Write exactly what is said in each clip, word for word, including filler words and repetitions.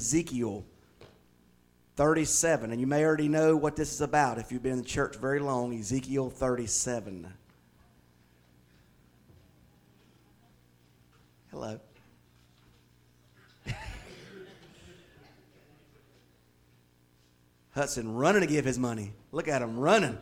Ezekiel thirty-seven. And you may already know what this is about if you've been in the church very long. Ezekiel thirty-seven. Hello. Hudson running to give his money. Look at him running.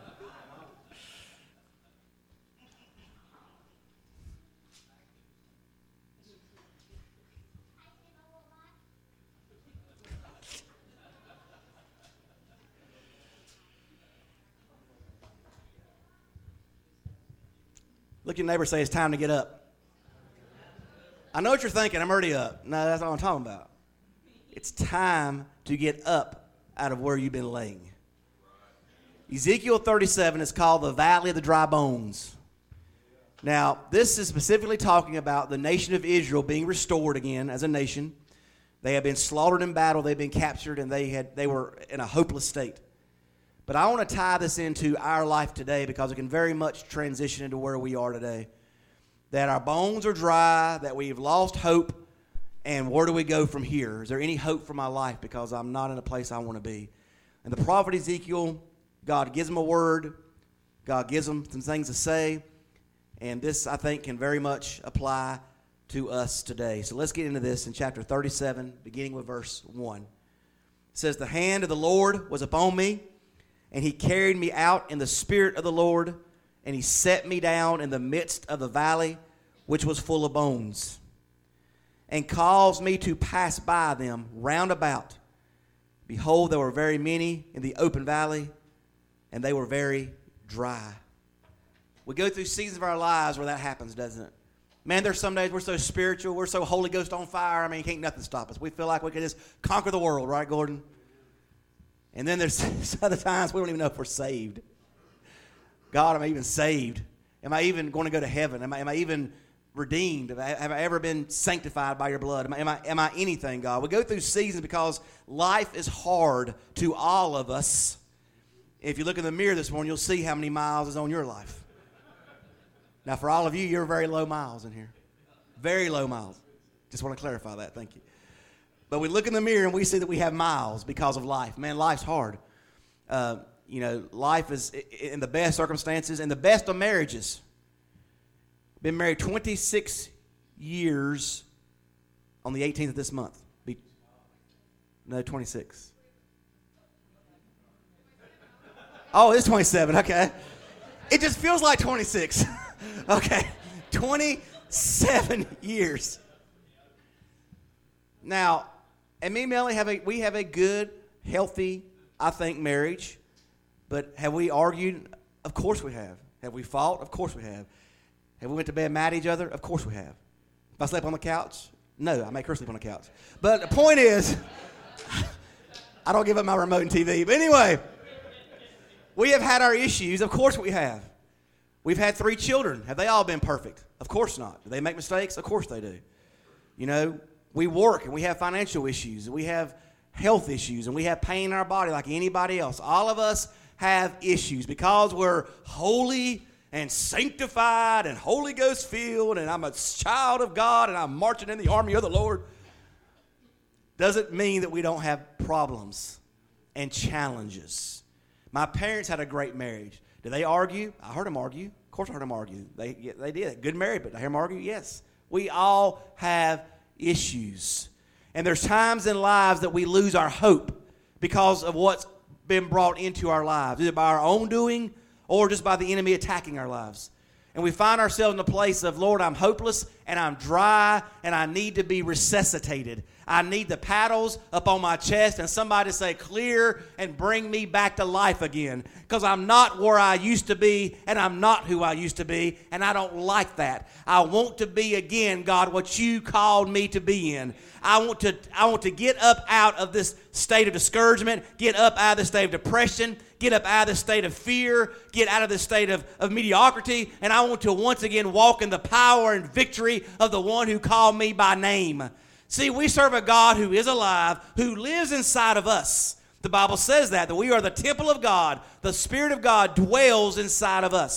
Look at your neighbor and say, it's time to get up. I know what you're thinking. I'm already up. No, that's not what I'm talking about. It's time to get up out of where you've been laying. Ezekiel thirty-seven is called the Valley of the Dry Bones. Now, this is specifically talking about the nation of Israel being restored again as a nation. They had been slaughtered in battle. They'd been captured, and they had they were in a hopeless state. But I want to tie this into our life today because it can very much transition into where we are today. That our bones are dry, that we've lost hope, and where do we go from here? Is there any hope for my life because I'm not in a place I want to be? And the prophet Ezekiel, God gives him a word. God gives him some things to say. And this, I think, can very much apply to us today. So let's get into this in chapter thirty-seven, beginning with verse one. It says, the hand of the Lord was upon me, and he carried me out in the spirit of the Lord, and he set me down in the midst of the valley, which was full of bones, and caused me to pass by them round about. Behold, there were very many in the open valley, and they were very dry. We go through seasons of our lives where that happens, doesn't it? Man, there's some days we're so spiritual, we're so Holy Ghost on fire, I mean, can't nothing stop us. We feel like we can just conquer the world, right, Gordon? And then there's other times we don't even know if we're saved. God, am I even saved? Am I even going to go to heaven? Am I, am I even redeemed? Have I, have I ever been sanctified by your blood? Am I, am, I, am I anything, God? We go through seasons because life is hard to all of us. If you look in the mirror this morning, you'll see how many miles is on your life. Now, for all of you, you're very low miles in here. Very low miles. Just want to clarify that. Thank you. But we look in the mirror and we see that we have miles because of life. Man, life's hard. Uh, you know, life is in the best circumstances and the best of marriages. Been married twenty-six years on the eighteenth of this month. Be, no, twenty-six. Oh, it's twenty-seven. Okay. It just feels like twenty-six. Okay. twenty-seven years. Now, and me and Melanie have a we have a good, healthy, I think, marriage. But have we argued? Of course we have. Have we fought? Of course we have. Have we went to bed mad at each other? Of course we have. If I slept on the couch? No, I make her sleep on the couch. But the point is, I don't give up my remote and T V. But anyway, we have had our issues. Of course we have. We've had three children. Have they all been perfect? Of course not. Do they make mistakes? Of course they do. You know, we work and we have financial issues. And we have health issues. And we have pain in our body like anybody else. All of us have issues because we're holy and sanctified and Holy Ghost filled, and I'm a child of God, and I'm marching in the army of the Lord. Doesn't mean that we don't have problems and challenges. My parents had a great marriage. Did they argue? I heard them argue. Of course I heard them argue. They, yeah, they did. Good marriage, but I hear them argue? Yes. We all have issues. And there's times in lives that we lose our hope because of what's been brought into our lives, either by our own doing or just by the enemy attacking our lives. And we find ourselves in a place of, Lord, I'm hopeless and I'm dry and I need to be resuscitated. I need the paddles up on my chest and somebody to say, clear and bring me back to life again. Because I'm not where I used to be and I'm not who I used to be, and I don't like that. I want to be again, God, what you called me to be in. I want to I want to get up out of this state of discouragement, get up out of this state of depression, get up out of this state of fear, get out of this state of, of mediocrity, and I want to once again walk in the power and victory of the one who called me by name. See, we serve a God who is alive, who lives inside of us. The Bible says that, that we are the temple of God. The Spirit of God dwells inside of us.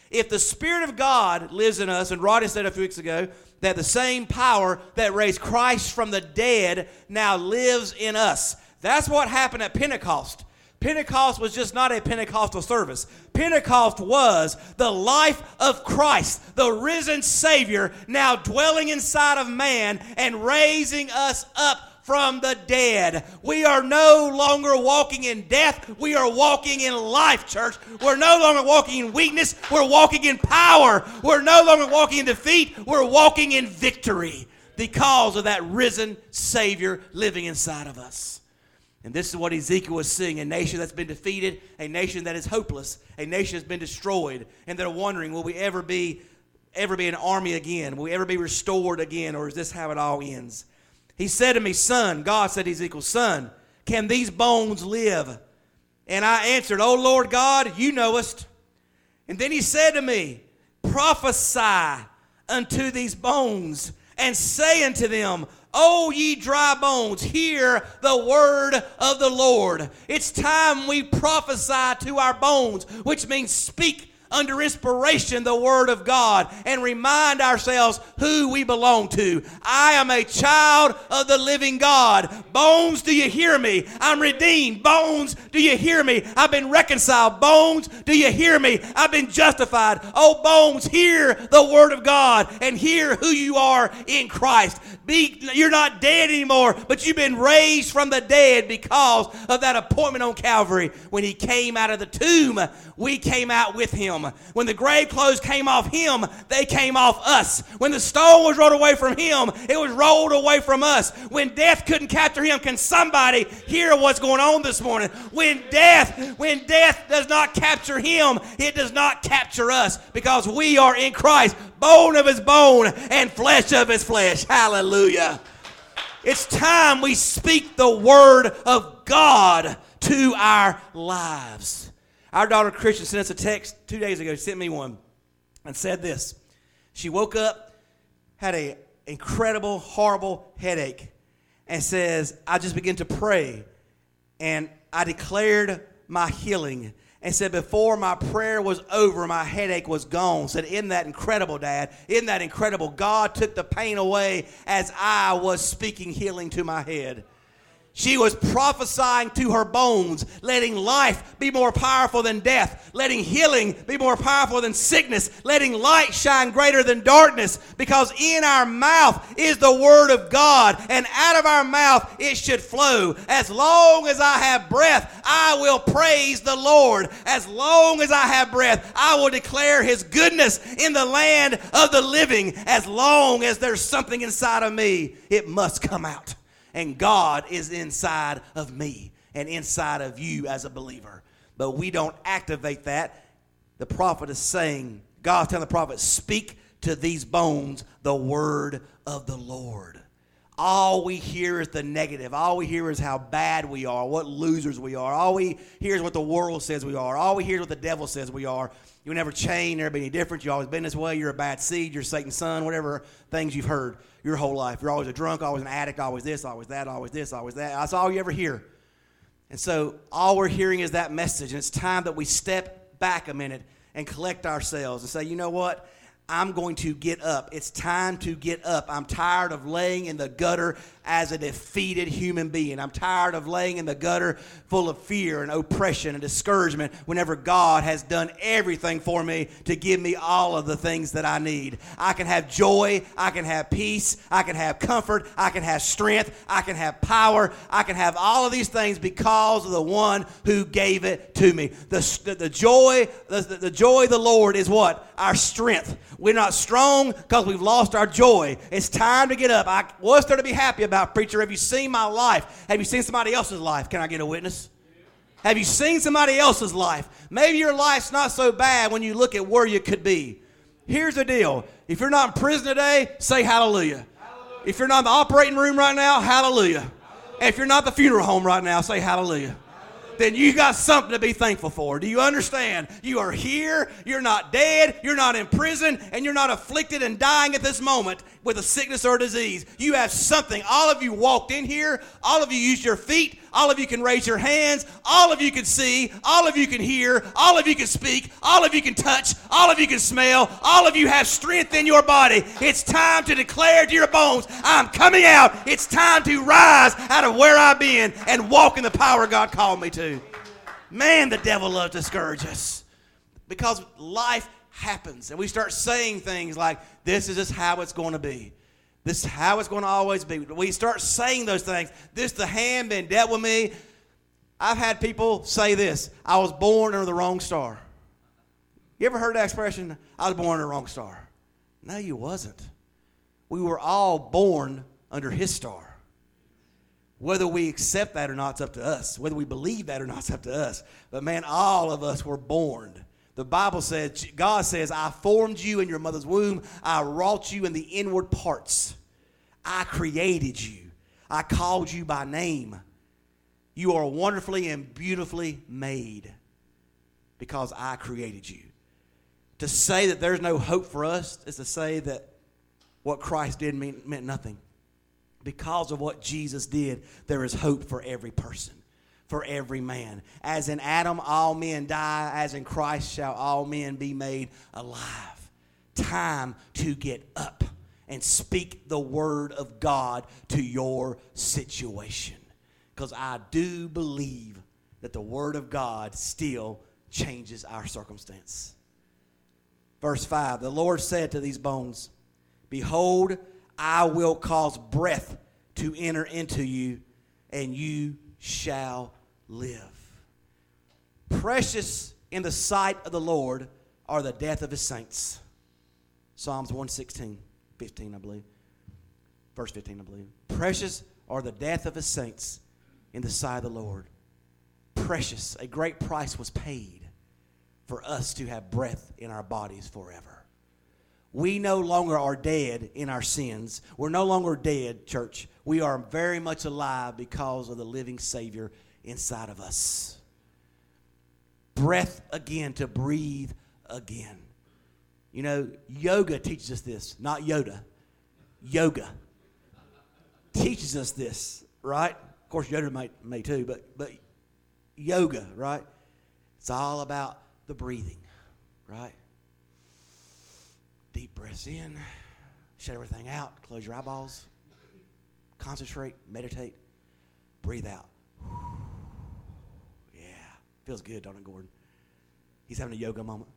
If the Spirit of God lives in us, and Roddy said a few weeks ago that the same power that raised Christ from the dead now lives in us. That's what happened at Pentecost. Pentecost was just not a Pentecostal service. Pentecost was the life of Christ, the risen Savior, now dwelling inside of man and raising us up from the dead. We are no longer walking in death. We are walking in life, church. We're no longer walking in weakness. We're walking in power. We're no longer walking in defeat. We're walking in victory because of that risen Savior living inside of us. And this is what Ezekiel was seeing, a nation that's been defeated, a nation that is hopeless, a nation that's been destroyed, and they're wondering, will we ever be, ever be an army again? Will we ever be restored again, or is this how it all ends? He said to me, son, God said to Ezekiel, son, can these bones live? And I answered, oh Lord God, you knowest. And then he said to me, prophesy unto these bones, and say unto them, O ye dry bones, hear the word of the Lord. It's time we prophesy to our bones, which means speak under inspiration the word of God and remind ourselves who we belong to. I am a child of the living God. Bones, do you hear me? I'm redeemed. Bones, do you hear me? I've been reconciled. Bones, do you hear me? I've been justified. Oh, bones, hear the word of God and hear who you are in Christ. Be, you're not dead anymore, but you've been raised from the dead because of that appointment on Calvary. When he came out of the tomb, we came out with him. When the grave clothes came off him, they came off us. When the stone was rolled away from him, it was rolled away from us. When death couldn't capture him, can somebody hear what's going on this morning? When death, when death does not capture him, it does not capture us because we are in Christ, bone of his bone and flesh of his flesh. Hallelujah. It's time we speak the word of God to our lives. Our daughter Christian sent us a text two days ago. She sent me one and said this. She woke up, had an incredible, horrible headache, and says, I just began to pray, and I declared my healing. And said, before my prayer was over, my headache was gone. Said, isn't that incredible, Dad? Isn't that incredible? God took the pain away as I was speaking healing to my head. She was prophesying to her bones, letting life be more powerful than death, letting healing be more powerful than sickness, letting light shine greater than darkness, because in our mouth is the word of God, and out of our mouth it should flow. As long as I have breath, I will praise the Lord. As long as I have breath, I will declare his goodness in the land of the living. As long as there's something inside of me, it must come out. And God is inside of me and inside of you as a believer. But we don't activate that. The prophet is saying, God's telling the prophet, speak to these bones the word of the Lord. All we hear is the negative. All we hear is how bad we are, what losers we are. All we hear is what the world says we are. All we hear is what the devil says we are. You never change, never be any different. You've always been this way. You're a bad seed. You're Satan's son, whatever things you've heard your whole life. You're always a drunk, always an addict, always this, always that, always this, always that. That's all you ever hear. And so all we're hearing is that message. And it's time that we step back a minute and collect ourselves and say, you know what? I'm going to get up. It's time to get up. I'm tired of laying in the gutter as a defeated human being. I'm tired of laying in the gutter full of fear and oppression and discouragement whenever God has done everything for me to give me all of the things that I need. I can have joy. I can have peace. I can have comfort. I can have strength. I can have power. I can have all of these things because of the one who gave it to me. The, the, the joy, the, the joy of the Lord is what? Our strength. We're not strong because we've lost our joy. It's time to get up. I, what's there to be happy about, preacher? Have you seen my life? Have you seen somebody else's life? Can I get a witness? Have you seen somebody else's life? Maybe your life's not so bad when you look at where you could be. Here's the deal. If you're not in prison today, say hallelujah. Hallelujah. If you're not in the operating room right now, hallelujah. Hallelujah. If you're not at the funeral home right now, say hallelujah. Then you got something to be thankful for. Do you understand? You are here, you're not dead, you're not in prison, and you're not afflicted and dying at this moment with a sickness or a disease. You have something. All of you walked in here, all of you used your feet, All of you can raise your hands. All of you can see. All of you can hear. All of you can speak. All of you can touch. All of you can smell. All of you have strength in your body. It's time to declare to your bones, I'm coming out. It's time to rise out of where I've been and walk in the power God called me to. Man, the devil loves to discourage us because life happens and we start saying things like, this is just how it's going to be. This is how it's going to always be. We start saying those things. This the hand been dealt with me. I've had people say this, I was born under the wrong star. You ever heard that expression? I was born under the wrong star. No, you wasn't. We were all born under his star. Whether we accept that or not, it's up to us. Whether we believe that or not, it's up to us. But man, all of us were born. The Bible says, God says, I formed you in your mother's womb. I wrought you in the inward parts. I created you. I called you by name. You are wonderfully and beautifully made because I created you. To say that there's no hope for us is to say that what Christ did mean, meant nothing. Because of what Jesus did, there is hope for every person, for every man. As in Adam, all men die, as in Christ shall all men be made alive. Time to get up and speak the word of God to your situation. Because I do believe that the word of God still changes our circumstance. Verse five, the Lord said to these bones, behold, I will cause breath to enter into you, and you shall live. Precious in the sight of the Lord are the death of his saints. Psalms one sixteen, fifteen, I believe. Verse fifteen, I believe. Precious are the death of his saints in the sight of the Lord. Precious, a great price was paid for us to have breath in our bodies forever. We no longer are dead in our sins. We're no longer dead, church. We are very much alive because of the living Savior inside of us. Breath again, to breathe again. You know, yoga teaches us this, not Yoda. Yoga teaches us this, right? Of course, Yoda may, may too, but, but yoga, right? It's all about the breathing, right? Deep breaths in, shut everything out, close your eyeballs, concentrate, meditate, breathe out. Yeah, feels good, don't it, Gordon? He's having a yoga moment.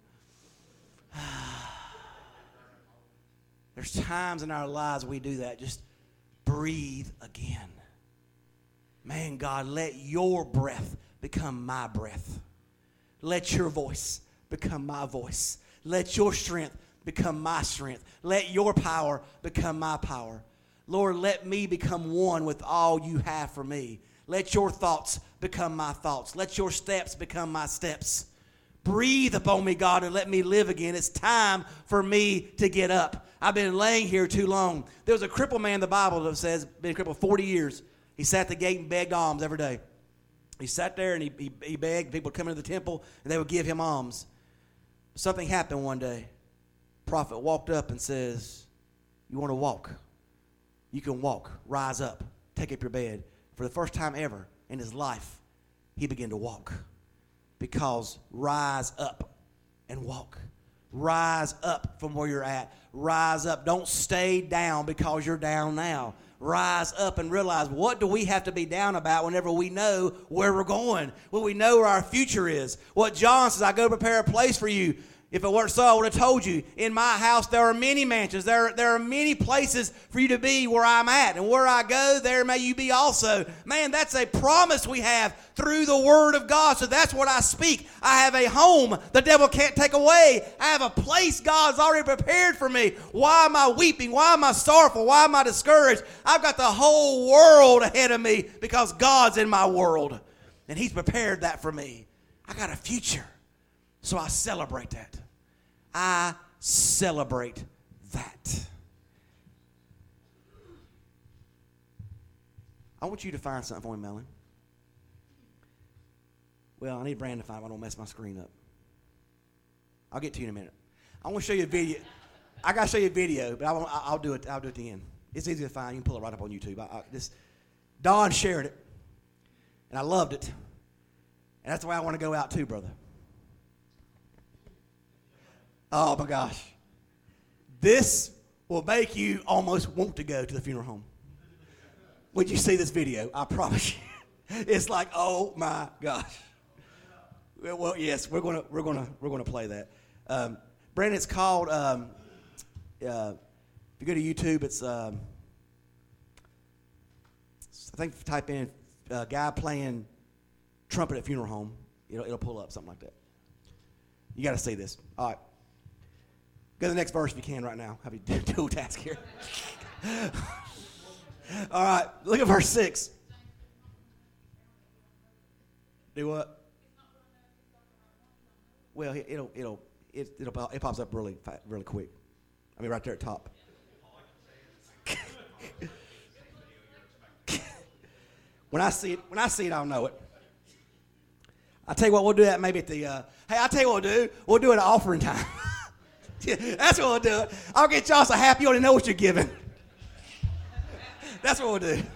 There's times in our lives we do that. Just breathe again. Man, God, let your breath become my breath. Let your voice become my voice. Let your strength become my strength. Let your power become my power. Lord, let me become one with all you have for me. Let your thoughts become my thoughts. Let your steps become my steps. Breathe upon me, God, and let me live again. It's time for me to get up. I've been laying here too long. There was a crippled man in the Bible that says, been crippled forty years. He sat at the gate and begged alms every day. He sat there and he, he, he begged. People would come into the temple and they would give him alms. Something happened one day. Prophet walked up and says, you want to walk? You can walk. Rise up. Take up your bed. For the first time ever in his life, he began to walk. Because rise up and walk. Rise up from where you're at. Rise up. Don't stay down because you're down now. Rise up and realize, what do we have to be down about whenever we know where we're going? When we know where our future is. What John says, I go prepare a place for you. If it weren't so, I would have told you, in my house there are many mansions. There, there are many places for you to be where I'm at. And where I go, there may you be also. Man, that's a promise we have through the Word of God. So that's what I speak. I have a home the devil can't take away. I have a place God's already prepared for me. Why am I weeping? Why am I sorrowful? Why am I discouraged? I've got the whole world ahead of me because God's in my world. And He's prepared that for me. I got a future. So I celebrate that. I celebrate that. I want you to find something for me, Melanie. Well, I need Brandon to find it. I don't mess my screen up. I'll get to you in a minute. I want to show you a video. I got to show you a video, but I won't, I'll do it. I'll do it at the end. It's easy to find. You can pull it right up on YouTube. I, I, this, Don shared it. And I loved it. And that's the way I want to go out too, brother. Oh, my gosh. This will make you almost want to go to the funeral home. When you see this video, I promise you. It's like, oh, my gosh. Well, yes, we're going to we're gonna, we're gonna play that. Um, Brandon, it's called, um, uh, if you go to YouTube, it's, um, I think if you type in uh, guy playing trumpet at funeral home, it'll, it'll pull up, something like that. You got to see this. All right. Go to the next verse if you can right now. Have you dual task here. All right. Look at verse six. Do what? Well, it'll it'll it, it'll it pops up really really quick. I mean, right there at top. When I see it, when I see it, I'll know it. I'll tell you what, we'll do that maybe at the. Uh, hey, I'll tell you what we'll do. We'll do it at offering time. That's what we'll do. I'll get y'all so happy you already know what you're giving. That's what we'll do.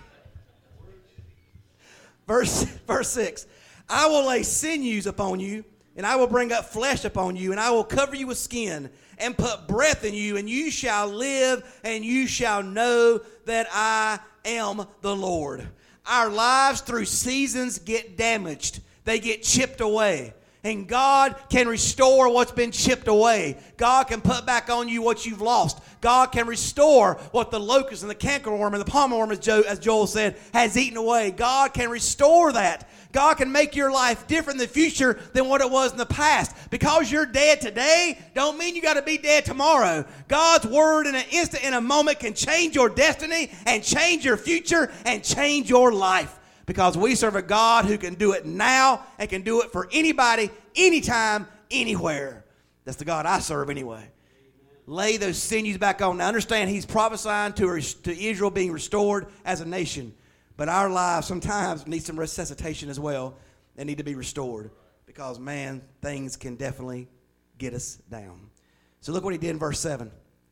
Verse verse six. I will lay sinews upon you, and I will bring up flesh upon you, and I will cover you with skin, and put breath in you, and you shall live, and you shall know that I am the Lord. Our lives through seasons get damaged. They get chipped away. And God can restore what's been chipped away. God can put back on you what you've lost. God can restore what the locust and the cankerworm and the palmerworm, as, Joe, as Joel said, has eaten away. God can restore that. God can make your life different in the future than what it was in the past. Because you're dead today, don't mean you got to be dead tomorrow. God's word in an instant, in a moment, can change your destiny and change your future and change your life. Because we serve a God who can do it now and can do it for anybody, anytime, anywhere. That's the God I serve anyway. Lay those sinews back on. Now understand, he's prophesying to, to Israel being restored as a nation. But our lives sometimes need some resuscitation as well. They need to be restored. Because, man, things can definitely get us down. So look what he did in verse seven.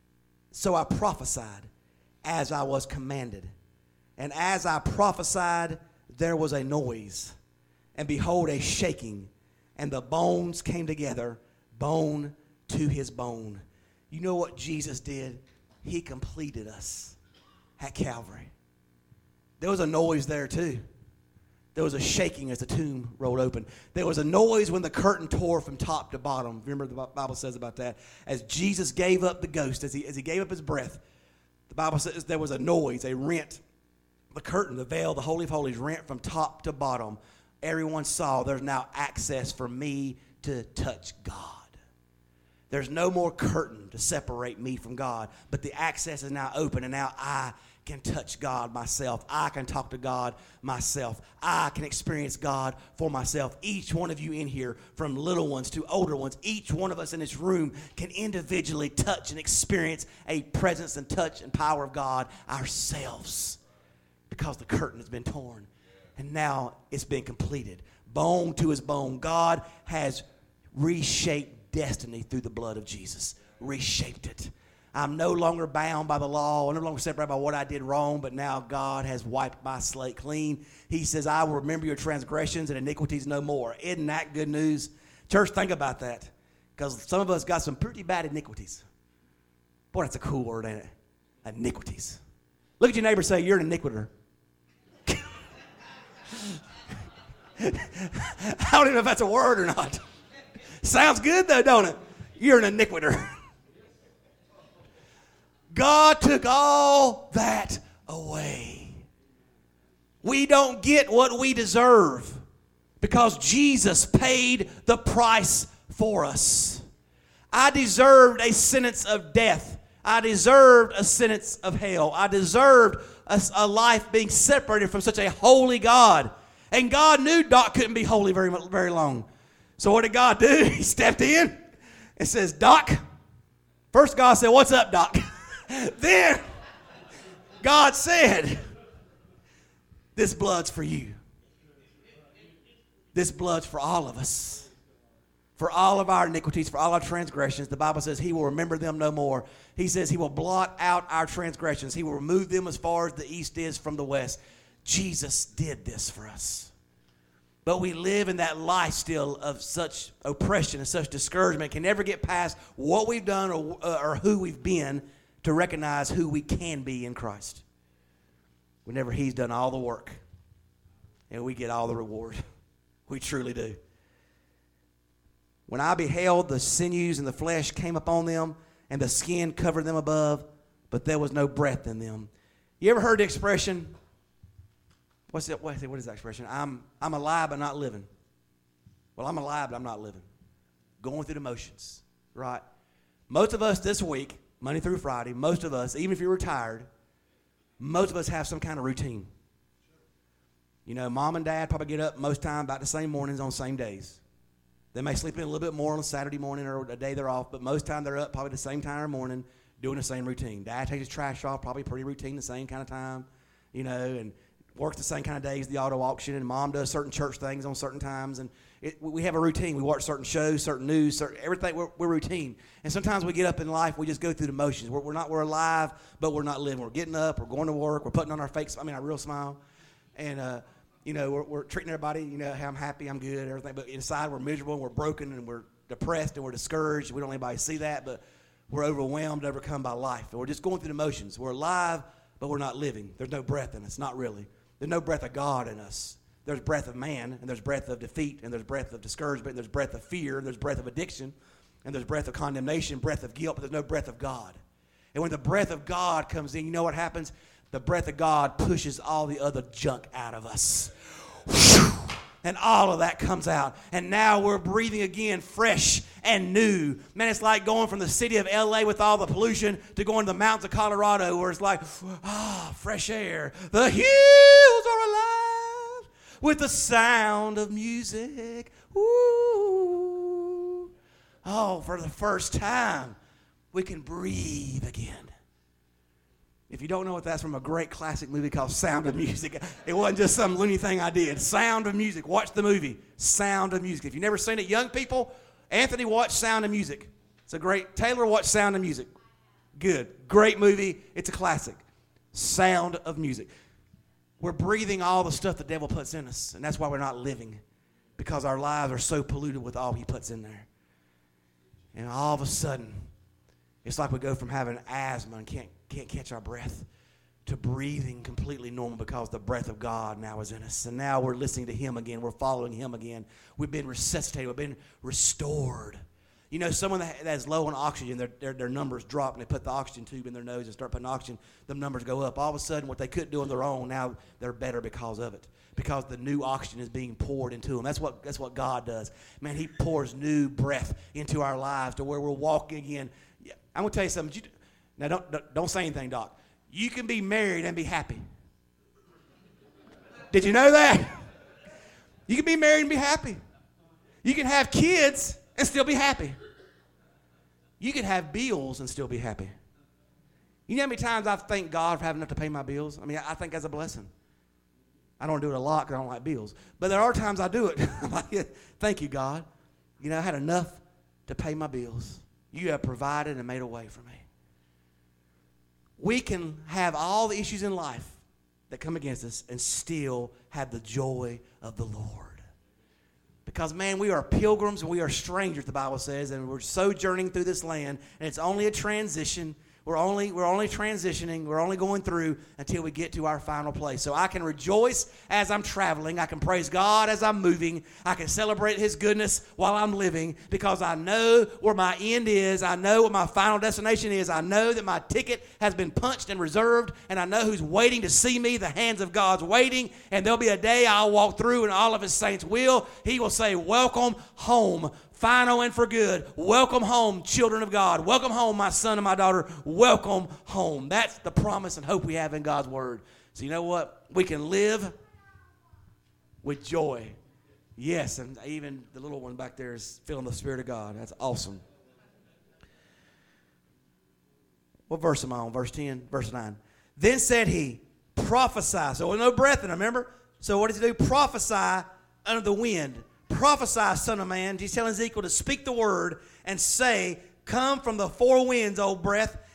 So I prophesied as I was commanded. And as I prophesied, there was a noise, and behold, a shaking, and the bones came together, bone to his bone. You know what Jesus did? He completed us at Calvary. There was a noise there too. There was a shaking as the tomb rolled open. There was a noise when the curtain tore from top to bottom. Remember the Bible says about that? As Jesus gave up the ghost, as he, as he gave up his breath, the Bible says there was a noise, a rent. The curtain, the veil, the Holy of Holies rent from top to bottom. Everyone saw there's now access for me to touch God. There's no more curtain to separate me from God, but the access is now open, and now I can touch God myself. I can talk to God myself. I can experience God for myself. Each one of you in here, from little ones to older ones, each one of us in this room can individually touch and experience a presence and touch and power of God ourselves. Because the curtain has been torn. And now it's been completed. Bone to his bone. God has reshaped destiny through the blood of Jesus. Reshaped it. I'm no longer bound by the law. I'm no longer separated by what I did wrong. But now God has wiped my slate clean. He says, I will remember your transgressions and iniquities no more. Isn't that good news? Church, think about that. Because some of us got some pretty bad iniquities. Boy, that's a cool word, ain't it? Iniquities. Look at your neighbor and say, you're an iniquiter. I don't even know if that's a word or not. Sounds good though, don't it? You're an iniquiter. God took all that away. We don't get what we deserve because Jesus paid the price for us. I deserved a sentence of death. I deserved a sentence of hell. I deserved a, a life being separated from such a holy God. And God knew Doc couldn't be holy very, very long. So what did God do? He stepped in and says, Doc. First God said, what's up, Doc? Then God said, this blood's for you. This blood's for all of us. For all of our iniquities, for all our transgressions. The Bible says he will remember them no more. He says he will blot out our transgressions. He will remove them as far as the east is from the west. Jesus did this for us. But we live in that life still of such oppression and such discouragement, can never get past what we've done or, uh, or who we've been to recognize who we can be in Christ. Whenever he's done all the work and we get all the reward. We truly do. When I beheld, the sinews and the flesh came upon them, and the skin covered them above, but there was no breath in them. You ever heard the expression, what's it, what is that expression? I'm, I'm alive but not living. Well, I'm alive but I'm not living. Going through the motions, right? Most of us this week, Monday through Friday, most of us, even if you're retired, most of us have some kind of routine. You know, mom and dad probably get up most time about the same mornings on the same days. They may sleep in a little bit more on a Saturday morning or a day they're off, but most time they're up probably the same time in the morning doing the same routine. Dad takes his trash off, probably pretty routine, the same kind of time, you know, and works the same kind of days, the auto auction, and mom does certain church things on certain times. And it, we have a routine. We watch certain shows, certain news, certain, everything. We're, we're routine. And sometimes we get up in life, we just go through the motions. We're, we're not, we're alive, but we're not living. We're getting up, we're going to work, we're putting on our fake, I mean, our real smile. And, uh, you know, we're, we're treating everybody, you know, hey, I'm happy, I'm good, everything. But inside we're miserable and we're broken and we're depressed and we're discouraged. We don't let anybody see that, but we're overwhelmed, overcome by life. And we're just going through the motions. We're alive, but we're not living. There's no breath in us, not really. There's no breath of God in us. There's breath of man, and there's breath of defeat, and there's breath of discouragement, and there's breath of fear, and there's breath of addiction, and there's breath of condemnation, breath of guilt, but there's no breath of God. And when the breath of God comes in, you know what happens? The breath of God pushes all the other junk out of us. And all of that comes out. And now we're breathing again fresh and new. Man, it's like going from the city of L A with all the pollution to going to the mountains of Colorado where it's like, ah, fresh air. The hills are alive with the sound of music. Ooh. Oh, for the first time, we can breathe again. If you don't know what that's from, a great classic movie called Sound of Music. It wasn't just some loony thing I did. Sound of Music. Watch the movie, Sound of Music. If you've never seen it, young people, Anthony, watch Sound of Music. It's a great, Taylor, watch Sound of Music. Good. Great movie. It's a classic. Sound of Music. We're breathing all the stuff the devil puts in us, and that's why we're not living, because our lives are so polluted with all he puts in there. And all of a sudden, it's like we go from having asthma and can't can't catch our breath to breathing completely normal because the breath of God now is in us. And now we're listening to him again. We're following him again. We've been resuscitated. We've been restored. You know, someone that has low on oxygen, their, their, their numbers drop, and they put the oxygen tube in their nose and start putting oxygen, the numbers go up. All of a sudden, what they couldn't do on their own, now they're better because of it, because the new oxygen is being poured into them. That's what, that's what God does. Man, he pours new breath into our lives to where we're walking again. Yeah, I'm going to tell you something. You, now, don't, don't, don't say anything, Doc. You can be married and be happy. Did you know that? You can be married and be happy. You can have kids and still be happy. You can have bills and still be happy. You know how many times I thank God for having enough to pay my bills? I mean, I think that's a blessing. I don't do it a lot because I don't like bills. But there are times I do it. I'm like, thank you, God. You know, I had enough to pay my bills. You have provided and made a way for me. We can have all the issues in life that come against us and still have the joy of the Lord. Because, man, we are pilgrims and we are strangers, the Bible says, and we're sojourning through this land, and it's only a transition. We're only, we're only transitioning. We're only going through until we get to our final place. So I can rejoice as I'm traveling. I can praise God as I'm moving. I can celebrate his goodness while I'm living because I know where my end is. I know what my final destination is. I know that my ticket has been punched and reserved, and I know who's waiting to see me. The hands of God's waiting, and there'll be a day I'll walk through, and all of his saints will. He will say, welcome home. Final and for good. Welcome home, children of God. Welcome home, my son and my daughter. Welcome home. That's the promise and hope we have in God's word. So you know what? We can live with joy. Yes, and even the little one back there is feeling the Spirit of God. That's awesome. What verse am I on? Verse ten, verse nine. Then said he, prophesy. So no breath in him, remember? So what does he do? Prophesy under the wind. Prophesy, son of man. He's telling Ezekiel to speak the word and say, come from the four winds, O breath,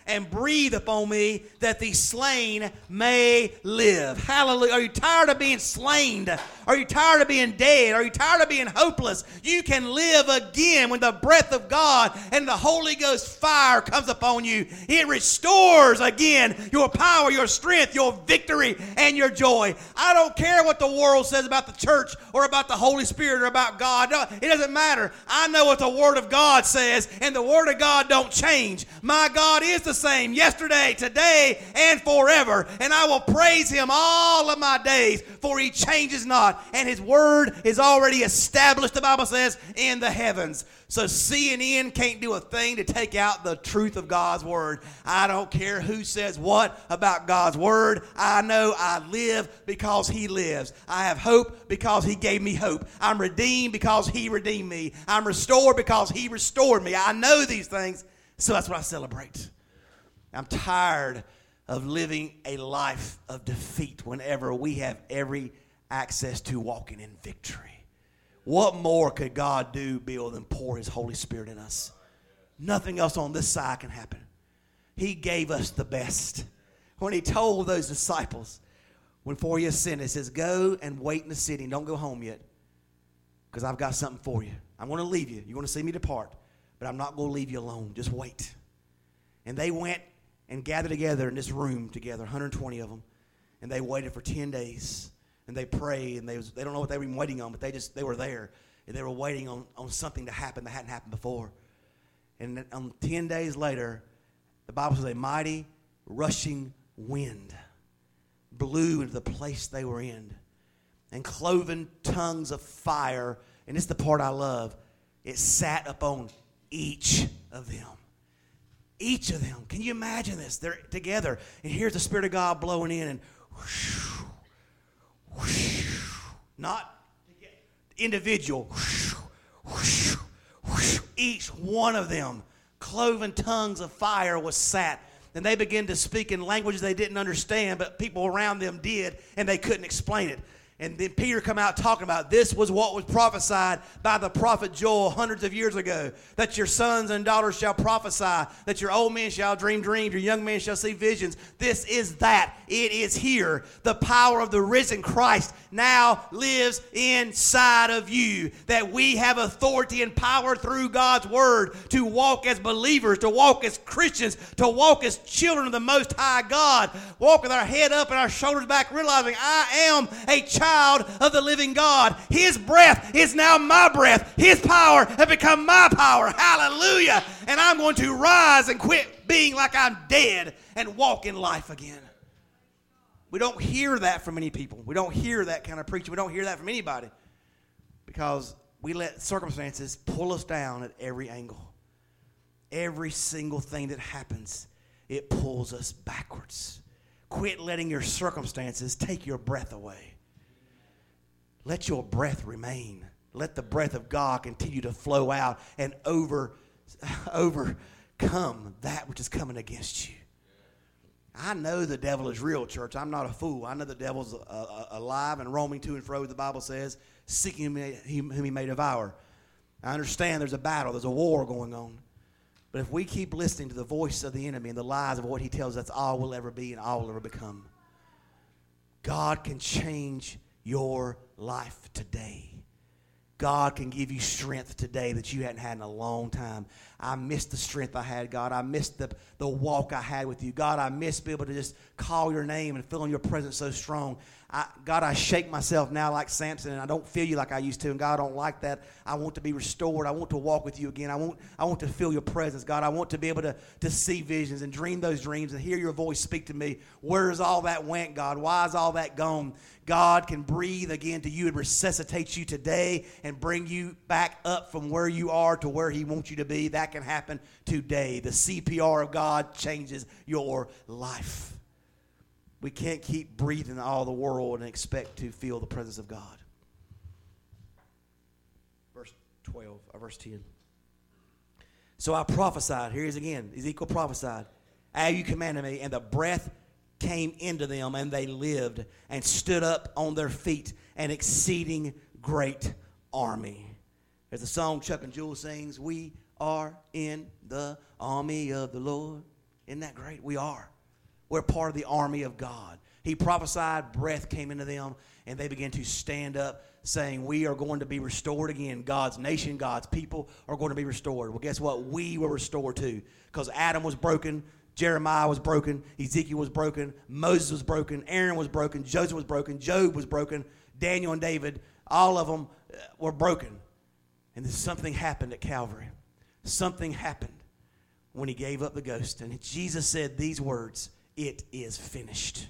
and breathe upon me that the slain may live. Hallelujah. Are you tired of being slain? Are you tired of being dead? Are you tired of being hopeless? You can live again when the breath of God and the Holy Ghost fire comes upon you. It restores again your power, your strength, your victory, and your joy. I don't care what the world says about the church or about the Holy Spirit or about God. No, it doesn't matter. I know what the Word of God says, and the Word of God don't change. My God is the same yesterday, today, and forever, and I will praise Him all of my days, for He changes not, and His Word is already established, the Bible says, in the heavens. So C N N can't do a thing to take out the truth of God's Word. I don't care who says what about God's Word. I know I live because He lives. I have hope because He gave me hope. I'm redeemed because He redeemed me. I'm restored because He restored me. I know these things, so that's what I celebrate. I'm tired of living a life of defeat whenever we have every access to walking in victory. What more could God do, Bill, than pour His Holy Spirit in us? Nothing else on this side can happen. He gave us the best. When He told those disciples, when before He ascended, He says, go and wait in the city and don't go home yet, because I've got something for you. I'm going to leave you. You're going to see me depart, but I'm not going to leave you alone. Just wait. And they went and gathered together in this room together, one hundred twenty of them, and they waited for ten days. And they prayed, and they was, they don't know what they were even waiting on, but they just they were there, and they were waiting on, on something to happen that hadn't happened before. And then, um, ten days later, the Bible says a mighty rushing wind blew into the place they were in, and cloven tongues of fire, and this is the part I love, it sat upon each of them. Each of them. Can you imagine this? They're together, and here's the Spirit of God blowing in, and whoosh, not individual. Each one of them, cloven tongues of fire was sat. And they began to speak in languages they didn't understand, but people around them did, and they couldn't explain it. And then Peter come out talking about this was what was prophesied by the prophet Joel hundreds of years ago, that your sons and daughters shall prophesy, that your old men shall dream dreams, your young men shall see visions. This is that. It is here. The power of the risen Christ now lives inside of you, that we have authority and power through God's Word to walk as believers, to walk as Christians, to walk as children of the Most High God, walk with our head up and our shoulders back, realizing I am a child of the living God. His breath is now my breath. His power has become my power. Hallelujah. And I'm going to rise and quit being like I'm dead and walk in life again. We don't hear that from many people. We don't hear that kind of preaching. We don't hear that from anybody, because we let circumstances pull us down at every angle. Every single thing that happens, it pulls us backwards. Quit letting your circumstances take your breath away. Let your breath remain. Let the breath of God continue to flow out and over, overcome that which is coming against you. I know the devil is real, church. I'm not a fool. I know the devil's uh, uh, alive and roaming to and fro, the Bible says, seeking whom he may devour. I understand there's a battle. There's a war going on. But if we keep listening to the voice of the enemy and the lies of what he tells us, that's all we'll ever be and all we'll ever become. God can change your life today. God can give you strength today that you hadn't had in a long time. I miss the strength I had, God. I miss the, the walk I had with you. God, I miss being able to just call your name and feel your presence so strong. I, God, I shake myself now like Samson, and I don't feel you like I used to, and God, I don't like that. I want to be restored. I want to walk with you again. I want, I want to feel your presence, God. I want to be able to, to see visions and dream those dreams and hear your voice speak to me. Where is all that went, God? Why is all that gone? God can breathe again to you and resuscitate you today and bring you back up from where you are to where he wants you to be. That can happen today. The C P R of God changes your life. We can't keep breathing all the world and expect to feel the presence of God. Verse twelve, or verse ten. So I prophesied. Here he is again. Ezekiel prophesied. As you commanded me, and the breath came into them, and they lived and stood up on their feet, an exceeding great army. There's a song Chuck and Jewel sings, we are in the army of the Lord. Isn't that great? We are. We're part of the army of God. He prophesied, breath came into them, and they began to stand up, saying, we are going to be restored again. God's nation, God's people are going to be restored. Well, guess what? We were restored too, because Adam was broken, Jeremiah was broken, Ezekiel was broken, Moses was broken, Aaron was broken, Joseph was broken, Job was broken, Daniel and David, all of them were broken. And then something happened at Calvary. Something happened when he gave up the ghost. And Jesus said these words, it is finished.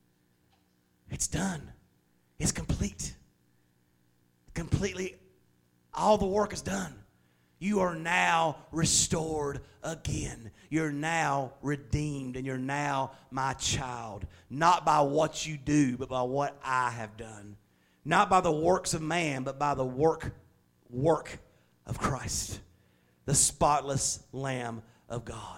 It's done. It's complete. Completely, all the work is done. You are now restored again. You're now redeemed, and you're now my child. Not by what you do, but by what I have done. Not by the works of man, but by the work, work of Christ. The spotless Lamb of God,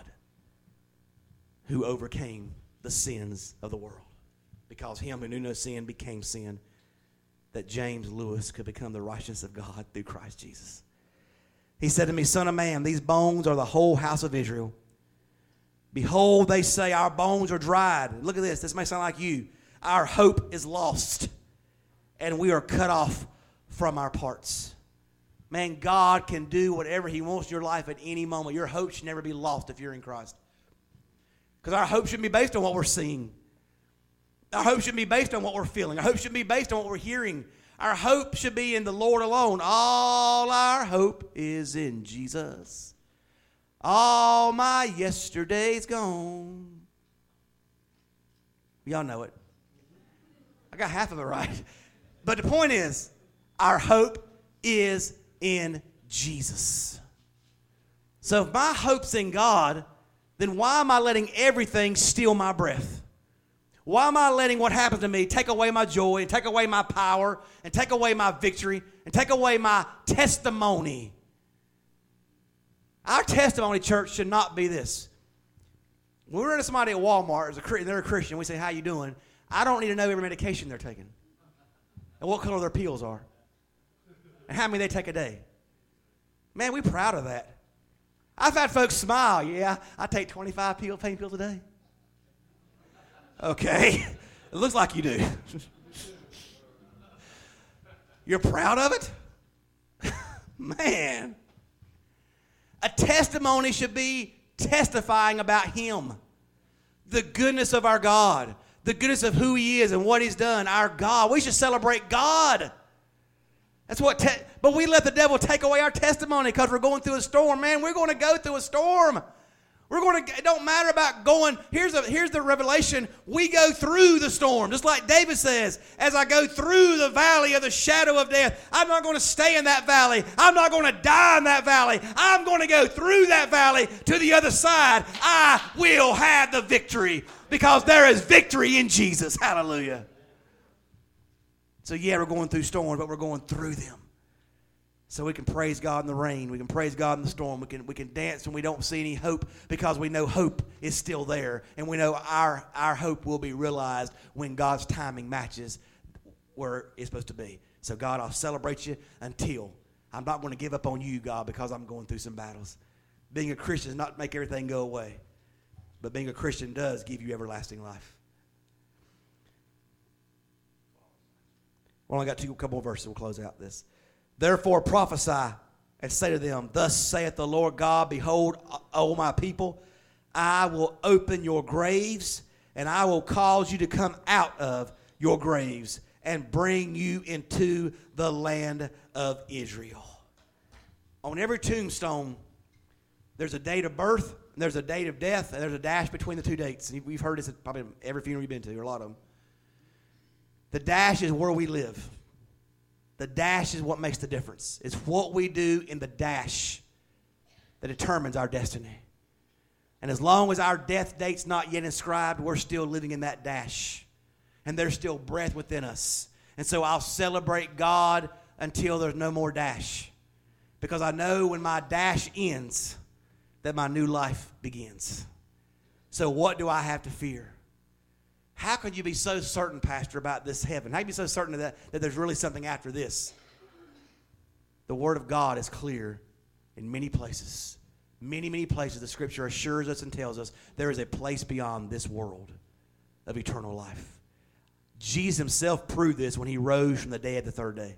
who overcame the sins of the world. Because him who knew no sin became sin, that James Lewis could become the righteousness of God through Christ Jesus. He said to me, Son of man, these bones are the whole house of Israel. Behold, they say, our bones are dried. Look at this. This may sound like you. Our hope is lost, and we are cut off from our parts. Man, God can do whatever he wants in your life at any moment. Your hope should never be lost if you're in Christ. Because our hope shouldn't be based on what we're seeing. Our hope shouldn't be based on what we're feeling. Our hope shouldn't be based on what we're hearing. Our hope should be in the Lord alone. All our hope is in Jesus. All my yesterday's gone. Y'all know it. I got half of it right. But the point is, our hope is in Jesus. So if my hope's in God, then why am I letting everything steal my breath? Why am I letting what happens to me take away my joy and take away my power and take away my victory and take away my testimony? Our testimony, church, should not be this. When we're at somebody at Walmart, as a, they're a Christian, we say, how you doing? I don't need to know every medication they're taking and what color their pills are and how many they take a day. Man, we're proud of that. I've had folks smile. Yeah, I take twenty-five pill, pain pills a day. Okay, it looks like you do. You're proud of it? Man. A testimony should be testifying about him. The goodness of our God. The goodness of who he is and what he's done. Our God. We should celebrate God. That's what, te- but we let the devil take away our testimony because we're going through a storm. Man, we're going to go through a storm. We're going to, it don't matter about going, here's, a, here's the revelation. We go through the storm. Just like David says, as I go through the valley of the shadow of death, I'm not going to stay in that valley. I'm not going to die in that valley. I'm going to go through that valley to the other side. I will have the victory because there is victory in Jesus. Hallelujah. So yeah, we're going through storms, but we're going through them. So we can praise God in the rain. We can praise God in the storm. We can, we can dance when we don't see any hope because we know hope is still there. And we know our, our hope will be realized when God's timing matches where it's supposed to be. So God, I'll celebrate you until I'm not going to give up on you, God, because I'm going through some battles. Being a Christian does not make everything go away. But being a Christian does give you everlasting life. Well, I got two couple of verses. We'll close out this. Therefore prophesy and say to them, thus saith the Lord God, behold, O my people, I will open your graves, and I will cause you to come out of your graves and bring you into the land of Israel. On every tombstone, there's a date of birth, and there's a date of death, and there's a dash between the two dates. We've heard this at probably every funeral you've been to, or a lot of them. The dash is where we live. The dash is what makes the difference. It's what we do in the dash that determines our destiny. And as long as our death date's not yet inscribed, we're still living in that dash. And there's still breath within us. And so I'll celebrate God until there's no more dash. Because I know when my dash ends, that my new life begins. So what do I have to fear? How can you be so certain, Pastor, about this heaven? How can you be so certain that, that there's really something after this? The Word of God is clear in many places. Many, many places the Scripture assures us and tells us there is a place beyond this world of eternal life. Jesus himself proved this when he rose from the dead the third day.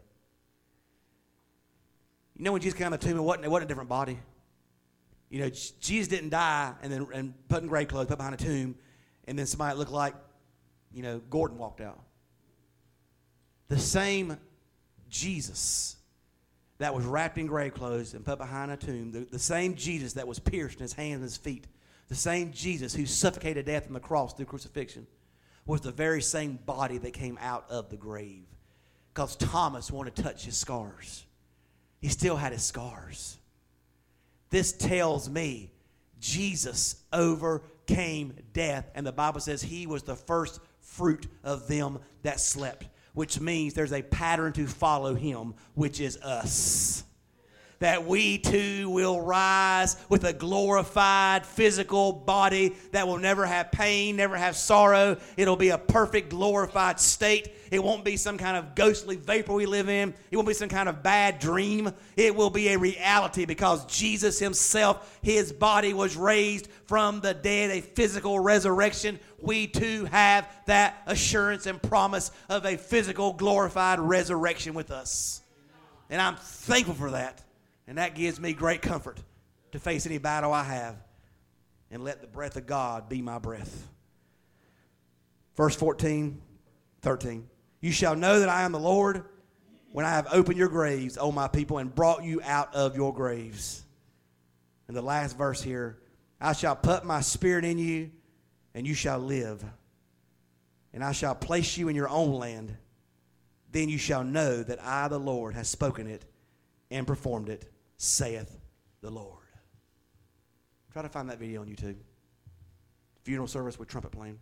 You know when Jesus came out of the tomb, it wasn't, it wasn't a different body. You know, Jesus didn't die and then and put in grave clothes, put behind a tomb, and then somebody that looked like, you know, Gordon walked out. The same Jesus that was wrapped in grave clothes and put behind a tomb, the, the same Jesus that was pierced in his hands and his feet, the same Jesus who suffocated death on the cross through crucifixion, was the very same body that came out of the grave. Because Thomas wanted to touch his scars. He still had his scars. This tells me Jesus overcame death, and the Bible says he was the first fruit of them that slept, which means there's a pattern to follow him, which is us. That we too will rise with a glorified physical body that will never have pain, never have sorrow. It'll be a perfect glorified state. It won't be some kind of ghostly vapor we live in. It won't be some kind of bad dream. It will be a reality because Jesus himself, his body was raised from the dead, a physical resurrection. We too have that assurance and promise of a physical glorified resurrection with us. And I'm thankful for that. And that gives me great comfort to face any battle I have and let the breath of God be my breath. Verse fourteen, thirteen. You shall know that I am the Lord when I have opened your graves, O my people, and brought you out of your graves. And the last verse here. I shall put my spirit in you, and you shall live. And I shall place you in your own land. Then you shall know that I, the Lord, has spoken it and performed it, saith the Lord. Try to find that video on YouTube. Funeral service with trumpet playing.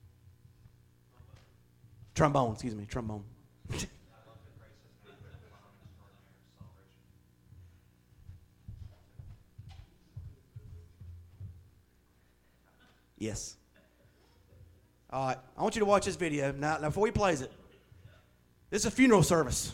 Trombone, excuse me, trombone. Yes. All right, I want you to watch this video. Now, now before he plays it, this is a funeral service.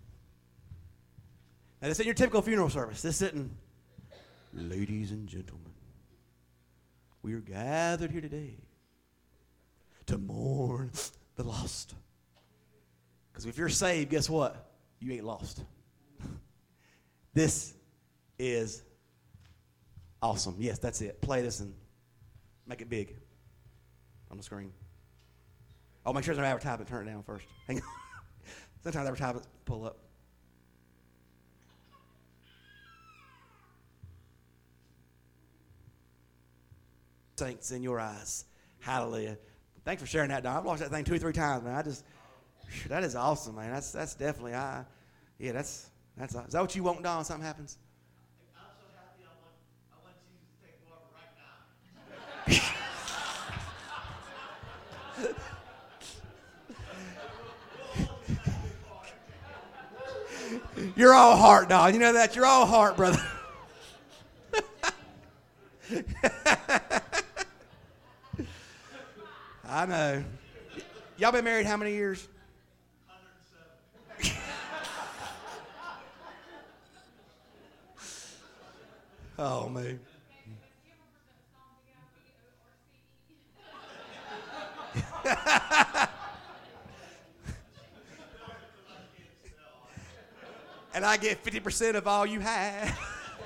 Now, this isn't your typical funeral service. This isn't, ladies and gentlemen, we are gathered here today to mourn the lost. Because if you're saved, guess what? You ain't lost. This is awesome. Yes, that's it. Play this and make it big on the screen. Oh, make sure there's no advertisement. Turn it down first. Hang on. Sometimes advertisements pull up. Saints in your eyes. Hallelujah. Thanks for sharing that, Don. I've watched that thing two or three times, man. I just, that is awesome, man. That's that's definitely, I, yeah, that's, that's, is that what you want, Don, when something happens? I'm so happy I want, I want Jesus to take Barbara right now. You're all heart, Don. You know that? You're all heart, brother. I know. Y'all been married how many years? one hundred seven. Oh, man. And I get fifty percent of all you have.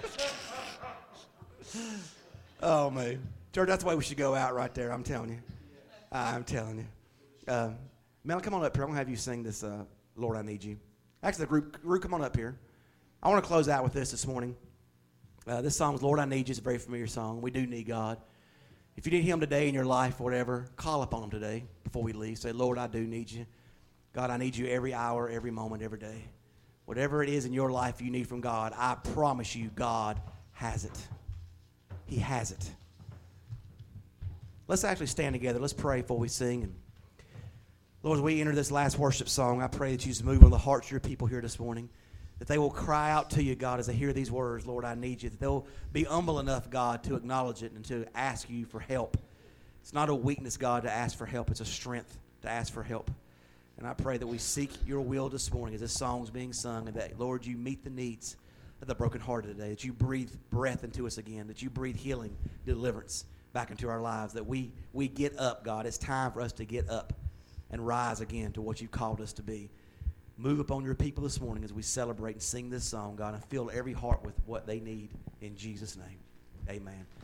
Oh, man. Church, that's the way we should go out right there. I'm telling you. I'm telling you. Uh, Mel, come on up here. I'm going to have you sing this, uh, Lord, I Need You. Actually, the group, group, come on up here. I want to close out with this this morning. Uh, this song is Lord, I Need You. It's a very familiar song. We do need God. If you need him today in your life or whatever, call upon him today before we leave. Say, Lord, I do need you. God, I need you every hour, every moment, every day. Whatever it is in your life you need from God, I promise you God has it. He has it. Let's actually stand together. Let's pray before we sing. And Lord, as we enter this last worship song, I pray that you just move on the hearts of your people here this morning, that they will cry out to you, God, as they hear these words, Lord, I need you, that they'll be humble enough, God, to acknowledge it and to ask you for help. It's not a weakness, God, to ask for help. It's a strength to ask for help. And I pray that we seek your will this morning as this song is being sung, and that, Lord, you meet the needs the brokenhearted today, that you breathe breath into us again, that you breathe healing, deliverance back into our lives, that we, we get up, God. It's time for us to get up and rise again to what you've called us to be. Move upon your people this morning as we celebrate and sing this song, God, and fill every heart with what they need in Jesus' name. Amen.